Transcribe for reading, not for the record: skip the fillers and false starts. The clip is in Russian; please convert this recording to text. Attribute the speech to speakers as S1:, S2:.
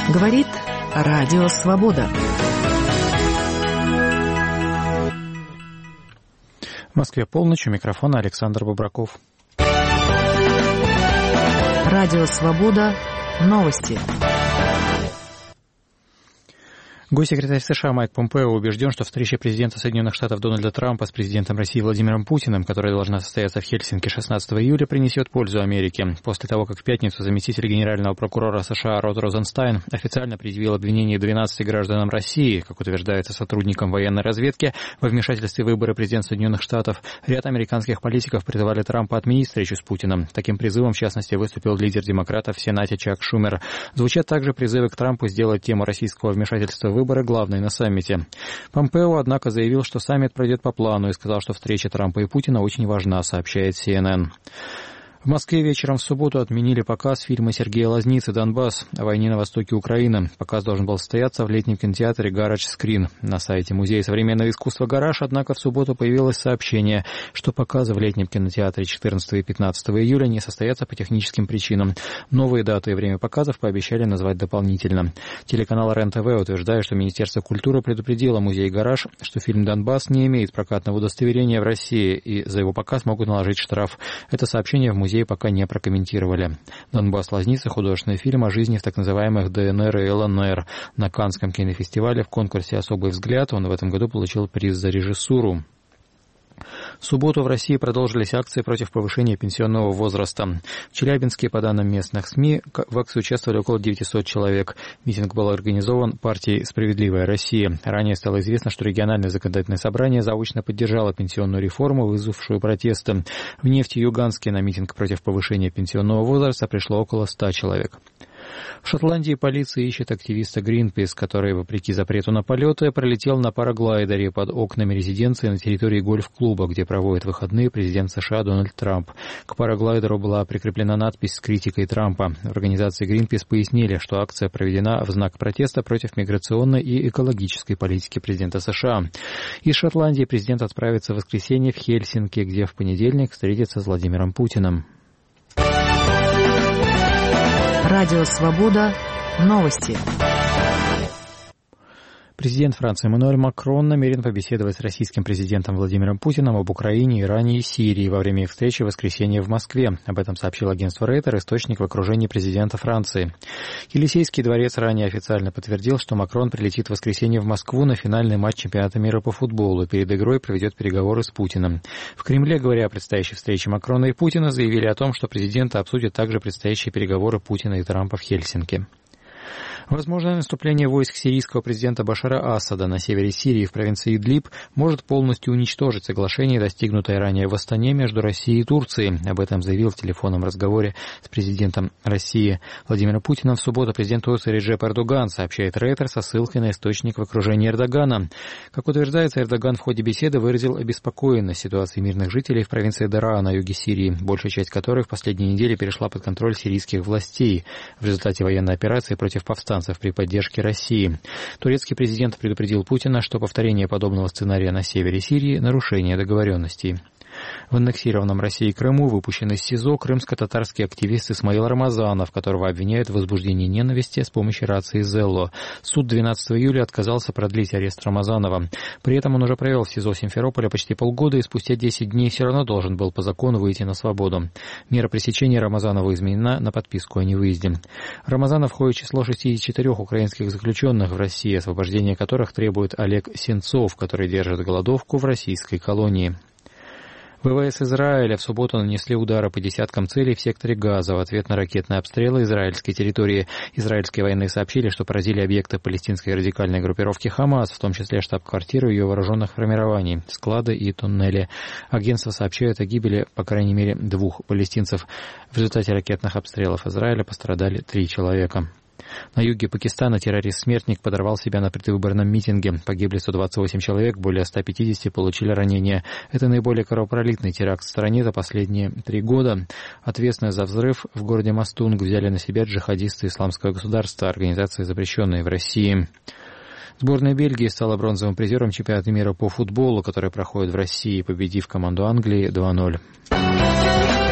S1: Говорит Радио Свобода.
S2: В Москве полночь, у микрофона Александр Бобраков.
S1: Радио Свобода. Новости.
S2: Госсекретарь США Майк Помпео убежден, что встреча президента Соединенных Штатов Дональда Трампа с президентом России Владимиром Путиным, которая должна состояться в Хельсинки 16 июля, принесет пользу Америке. После того, как в пятницу заместитель генерального прокурора США Род Розенстайн официально предъявил обвинение 12 гражданам России, как утверждается сотрудникам военной разведки, во вмешательстве в выборы президента Соединенных Штатов, ряд американских политиков призывали Трампа отменить встречу с Путиным. Таким призывом, в частности, выступил лидер демократов в Сенате Чак Шумер. Звучат также призывы к Трампу сделать тему российского вмешательства в выборы главной на саммите. Помпео, однако, заявил, что саммит пройдет по плану и сказал, что встреча Трампа и Путина очень важна, сообщает CNN. В Москве вечером в субботу отменили показ фильма Сергея Лазницы «Донбасс» о войне на востоке Украины. Показ должен был состояться в летнем кинотеатре «Гараж Скрин». На сайте Музея современного искусства «Гараж», однако, в субботу появилось сообщение, что показы в летнем кинотеатре 14 и 15 июля не состоятся по техническим причинам. Новые даты и время показов пообещали назвать дополнительно. Телеканал РЕН-ТВ утверждает, что Министерство культуры предупредило музей «Гараж», что фильм «Донбасс» не имеет прокатного удостоверения в России, и за его показ могут наложить штраф. Это сообщение в музее пока не прокомментировали. «Донбасс. Лазница» — художественный фильм о жизни в так называемых ДНР и ЛНР. На Каннском кинофестивале в конкурсе «Особый взгляд» он в этом году получил приз за режиссуру. В субботу в России продолжились акции против повышения пенсионного возраста. В Челябинске, по данным местных СМИ, в акции участвовали около 900 человек. Митинг был организован партией «Справедливая Россия». Ранее стало известно, что региональное законодательное собрание заочно поддержало пенсионную реформу, вызвавшую протесты. В Нефтеюганске на митинг против повышения пенсионного возраста пришло около 100 человек. В Шотландии полиция ищет активиста Greenpeace, который, вопреки запрету на полеты, пролетел на параглайдере под окнами резиденции на территории гольф-клуба, где проводит выходные президент США Дональд Трамп. К параглайдеру была прикреплена надпись с критикой Трампа. В организации Greenpeace пояснили, что акция проведена в знак протеста против миграционной и экологической политики президента США. Из Шотландии президент отправится в воскресенье в Хельсинки, где в понедельник встретится с Владимиром Путиным.
S1: Радио Свобода. Новости.
S2: Президент Франции Эммануэль Макрон намерен побеседовать с российским президентом Владимиром Путиным об Украине, Иране и Сирии во время их встречи в воскресенье в Москве. Об этом сообщил агентство Рейтер, источник в окружении президента Франции. Елисейский дворец ранее официально подтвердил, что Макрон прилетит в воскресенье в Москву на финальный матч чемпионата мира по футболу. Перед игрой проведет переговоры с Путиным. В Кремле, говоря о предстоящей встрече Макрона и Путина, заявили о том, что президенты обсудят также предстоящие переговоры Путина и Трампа в Хельсинки. Возможное наступление войск сирийского президента Башара Асада на севере Сирии в провинции Идлиб может полностью уничтожить соглашение, достигнутое ранее в Астане между Россией и Турцией. Об этом заявил в телефонном разговоре с президентом России Владимиром Путиным в субботу президент Турции Реджеп Эрдоган, сообщает Рейтер со ссылкой на источник в окружении Эрдогана. Как утверждается, Эрдоган в ходе беседы выразил обеспокоенность ситуацией мирных жителей в провинции Дараа на юге Сирии, большая часть которой в последние недели перешла под контроль сирийских властей в результате военной операции против повстанцев при поддержке России. Турецкий президент предупредил Путина, что повторение подобного сценария на севере Сирии – нарушение договоренностей. В аннексированном Россией Крыму выпущен из СИЗО крымско-татарский активист Исмаил Рамазанов, которого обвиняют в возбуждении ненависти с помощью рации Зелло. Суд 12 июля отказался продлить арест Рамазанова. При этом он уже провел в СИЗО Симферополя почти полгода и спустя 10 дней все равно должен был по закону выйти на свободу. Мера пресечения Рамазанову изменена на подписку о невыезде. Рамазанов входит в число 64 украинских заключенных в России, освобождение которых требует Олег Сенцов, который держит голодовку в российской колонии. ВВС Израиля в субботу нанесли удары по десяткам целей в секторе Газа в ответ на ракетные обстрелы израильской территории. Израильские военные сообщили, что поразили объекты палестинской радикальной группировки «Хамас», в том числе штаб-квартиру ее вооруженных формирований, склады и туннели. Агентство сообщает о гибели, по крайней мере, 2 палестинцев. В результате ракетных обстрелов Израиля пострадали 3 человека. На юге Пакистана террорист-смертник подорвал себя на предвыборном митинге. Погибли 128 человек, более 150 получили ранения. Это наиболее кровопролитный теракт в стране за последние 3 года. Ответственность за взрыв в городе Мастунг взяли на себя джихадисты Исламского государства, организации, запрещенные в России. Сборная Бельгии стала бронзовым призером чемпионата мира по футболу, который проходит в России, победив команду Англии 2-0.